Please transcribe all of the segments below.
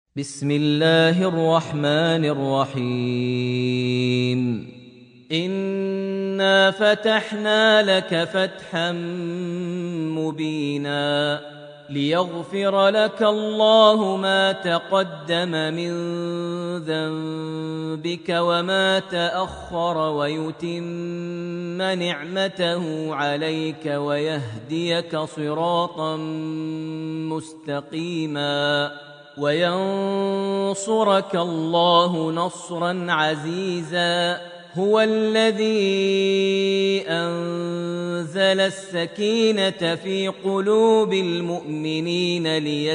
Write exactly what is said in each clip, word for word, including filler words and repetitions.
بسم الله الرحمن الرحيم إنا فتحنا لك فتحا مبينا ليغفر لك الله ما تقدم من ذنبك وما تأخر ويتم نعمته عليك ويهديك صراطا مستقيما وينصرك الله نصرا عزيزا هو الذي أنزل السكينة في قلوب المؤمنين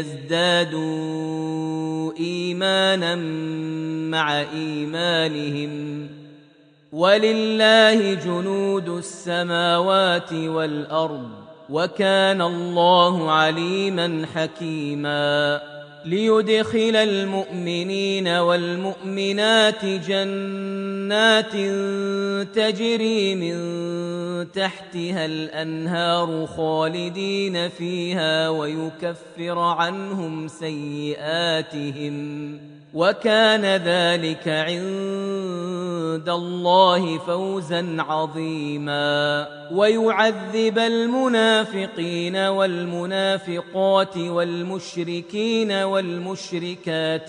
ليزدادوا إيمانا مع إيمانهم ولله جنود السماوات والأرض وكان الله عليما حكيما ليدخل المؤمنين والمؤمنات جنات تجري من تحتها الأنهار خالدين فيها ويكفر عنهم سيئاتهم وكان ذلك عند الله فوزا عظيما ويعذب المنافقين والمنافقات والمشركين والمشركات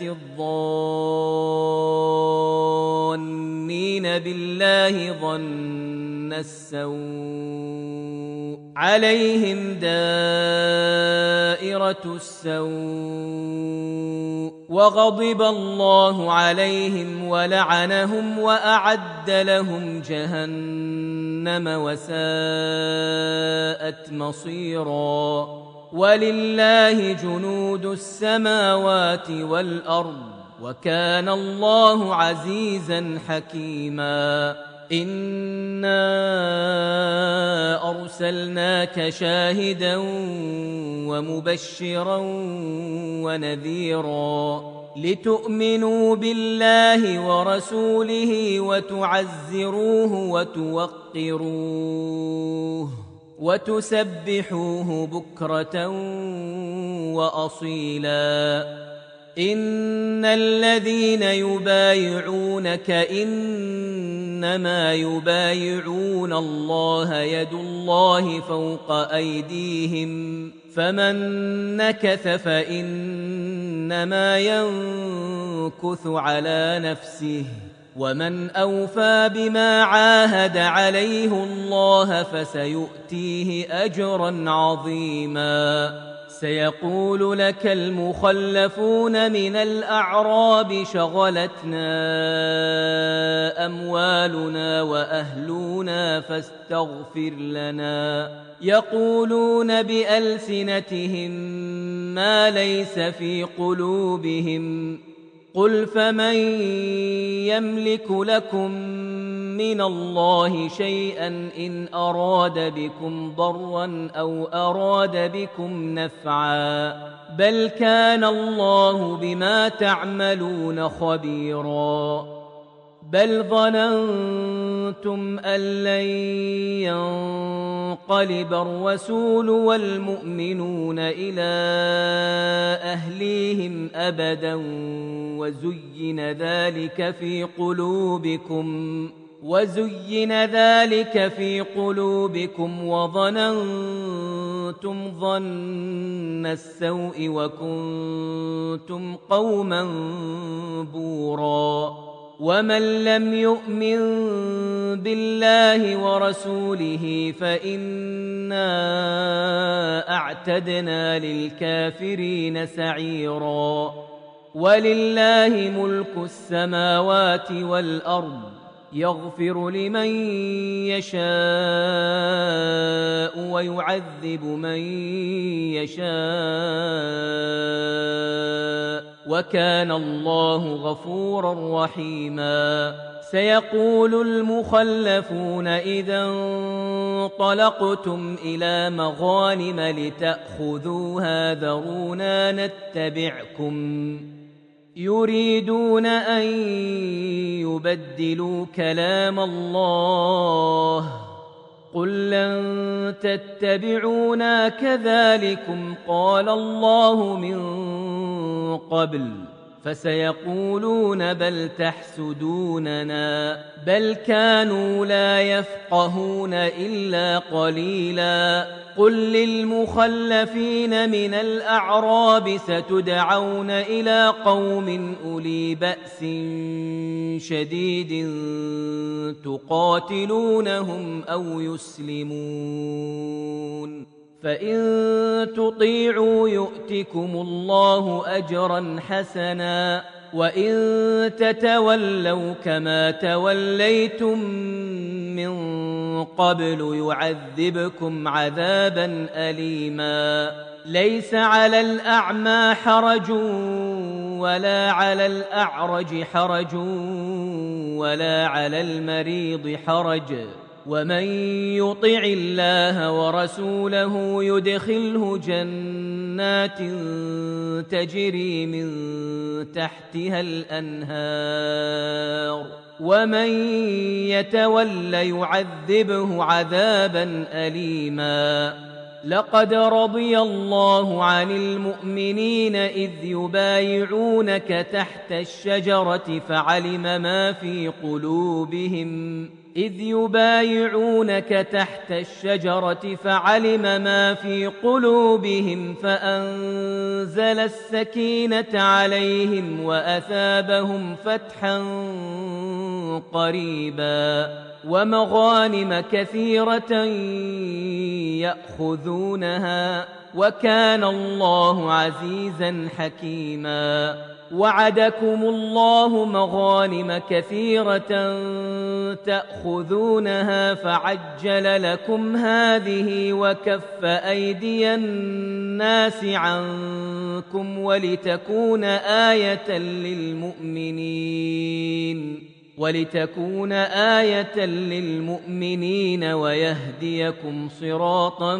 الظانين بالله ظن السوء عليهم دائرة السوء وغضب الله عليهم ولعنهم وأعد لهم جهنم وساءت مصيرا ولله جنود السماوات والأرض وكان الله عزيزا حكيما إنا أرسلناك شاهدا ومبشرا ونذيرا لتؤمنوا بالله ورسوله وتعزروه وتوقروه وتسبحوه بكرة وأصيلا إن الذين يبايعونك إنما يبايعون الله يد الله فوق أيديهم فمن نكث فإنما ينكث على نفسه ومن أوفى بما عاهد عليه الله فسيؤتيه أجرا عظيما سيقول لك المخلفون من الأعراب شغلتنا أموالنا وأهلنا فاستغفر لنا يقولون بألسنتهم ما ليس في قلوبهم قل فمن يملك لكم من الله شيئا إن أراد بكم ضرا أو أراد بكم نفعا بل كان الله بما تعملون خبيرا بل ظننتم أن لن ينقلب الرسول والمؤمنون إلى أهليهم أبدا وزين ذلك في قلوبكم وزين ذلك في قلوبكم وظننتم ظن السوء وكنتم قوما بورا ومن لم يؤمن بالله ورسوله فإنا أعتدنا للكافرين سعيرا ولله ملك السماوات والأرض يغفر لمن يشاء ويعذب من يشاء وكان الله غفورا رحيما سيقول المخلفون إذا انطلقتم إلى مغانم لتأخذوها ذرونا نتبعكم يريدون أن يبدلوا كلام الله قل لن تتبعونا كذلكم قال الله من قبل فسيقولون بل تحسدوننا بل كانوا لا يفقهون إلا قليلا قل للمخلفين من الأعراب ستدعون إلى قوم أولي بأس شديد تقاتلونهم أو يسلمون فإن تطيعوا يؤتكم الله أجرا حسنا وإن تتولوا كما توليتم من قبل يعذبكم عذابا أليما ليس على الأعمى حرج ولا على الأعرج حرج ولا على المريض حرج ومن يطع الله ورسوله يدخله جنات تجري من تحتها الأنهار ومن يتول يعذبه عذابا أليما لقد رضي الله عن المؤمنين إذ يبايعونك تحت الشجرة فعلم ما في قلوبهم إذ يبايعونك تحت الشجرة فعلم ما في قلوبهم فأنزل السكينة عليهم وأثابهم فتحا قريبا ومغانم كثيرة يأخذونها وكان الله عزيزا حكيما وعدكم الله مغانم كثيرة تأخذونها فعجل لكم هذه وكف أيدي الناس عنكم ولتكون آية للمؤمنين ولتكون آية للمؤمنين ويهديكم صراطا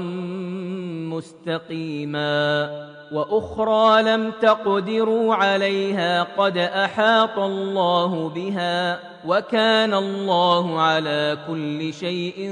مستقيما وأخرى لم تقدروا عليها قد أحاط الله بها وكان الله على كل شيء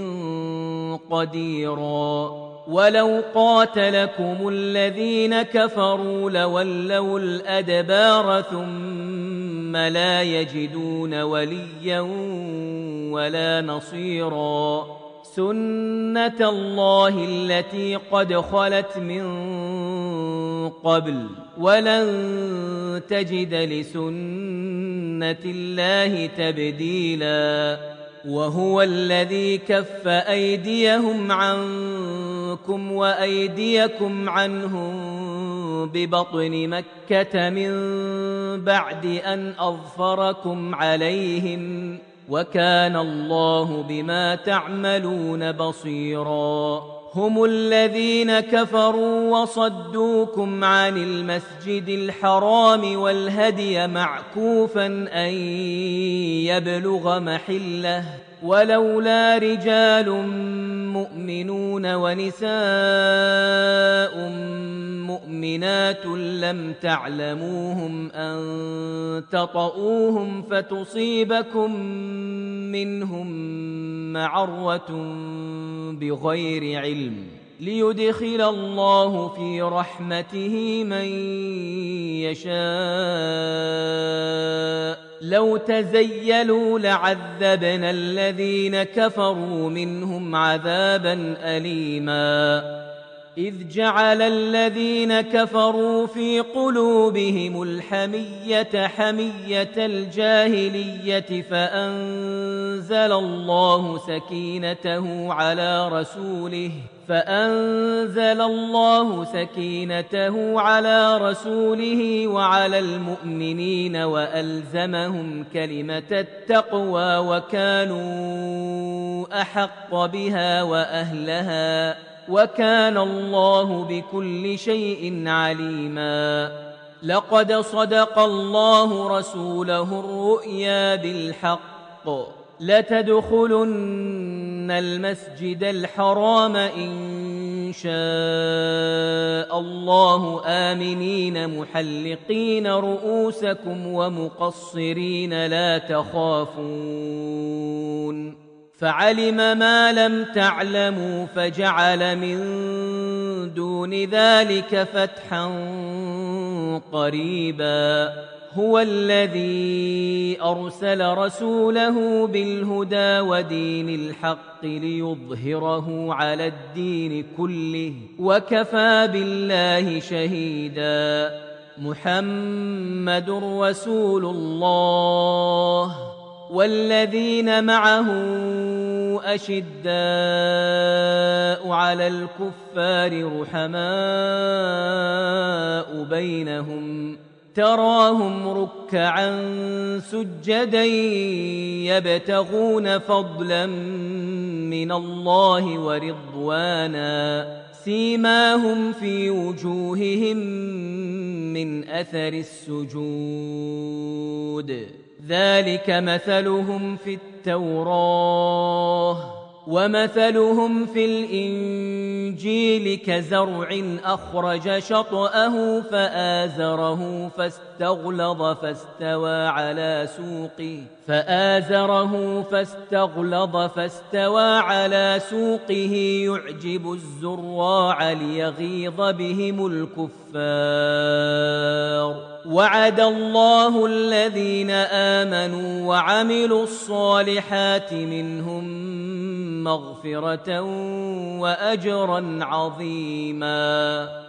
قديرا ولو قاتلكم الذين كفروا لولوا الأدبار ثم لا يجدون وليا ولا نصيرا سنة الله التي قد خلت من قبل ولن تجد لسنة الله تبديلا وهو الذي كف أيديهم عنكم وأيديكم عنهم ببطن مكة من بعد أن أظفركم عليهم وكان الله بما تعملون بصيرا هم الذين كفروا وصدوكم عن المسجد الحرام والهدي معكوفا أن يبلغ محله ولولا رجال مؤمنون ونساء مؤمنات لم تعلموهم أن تطؤوهم فتصيبكم منهم معرة بغير علم ليدخل الله في رحمته من يشاء لو تزيلوا لعذبنا الذين كفروا منهم عذابا أليما إذ جعل الذين كفروا في قلوبهم الحمية حمية الجاهلية فأنزل الله سكينته على رسوله فأنزل الله سكينته على رسوله وعلى المؤمنين وألزمهم كلمة التقوى وكانوا أحق بها وأهلها وكان الله بكل شيء عليما لقد صدق الله رسوله الرؤيا بالحق لتدخلن المسجد الحرام إن شاء الله آمنين محلقين رؤوسكم ومقصرين لا تخافون فعلم ما لم تعلموا فجعل من دون ذلك فتحا قريبا هو الذي أرسل رسوله بالهدى ودين الحق ليظهره على الدين كله وكفى بالله شهيدا محمد رسول الله والذين معه أشداء على الكفار رحماء بينهم تراهم ركعا سجدا يبتغون فضلا من الله ورضوانا سيماهم في وجوههم من أثر السجود ذلك مثلهم في التوراة ومثلهم في الإنجيل كزرع أخرج شطأه فآزره فاستغلظ فاستوى على سوقه فآزره فاستغلظ فاستوى على سوقه يعجب الزراع ليغيظ بهم الكفار وعد الله الذين آمنوا وعملوا الصالحات منهم مغفرة وأجرا عظيما